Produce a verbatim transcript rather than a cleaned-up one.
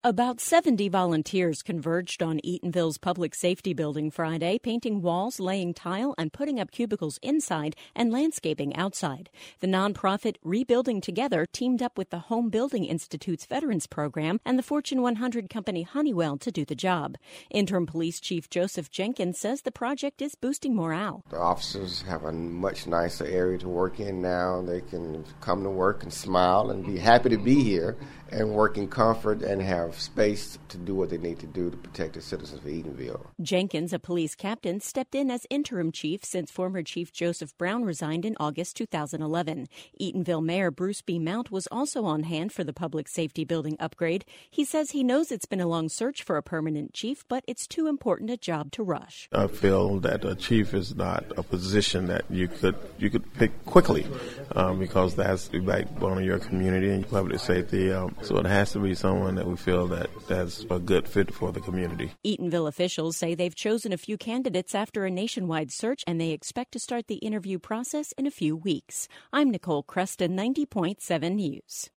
About seventy volunteers converged on Eatonville's public safety building Friday, painting walls, laying tile, and putting up cubicles inside and landscaping outside. The nonprofit Rebuilding Together teamed up with the Home Building Institute's Veterans Program and the Fortune one hundred company Honeywell to do the job. Interim Police Chief Joseph Jenkins says the project is boosting morale. The officers have a much nicer area to work in now. They can come to work and smile and be happy to be here and work in comfort and have space to do what they need to do to protect the citizens of Eatonville. Jenkins, a police captain, stepped in as interim chief since former Chief Joseph Brown resigned in August two thousand eleven. Eatonville Mayor Bruce B. Mount was also on hand for the public safety building upgrade. He says he knows it's been a long search for a permanent chief, but it's too important a job to rush. I feel that a chief is not a position that you could you could pick quickly um, because that's the backbone of your community and public safety. Um, so it has to be someone that we feel that that's a good fit for the community. Eatonville officials say they've chosen a few candidates after a nationwide search, and they expect to start the interview process in a few weeks. I'm Nicole Creston, ninety point seven News.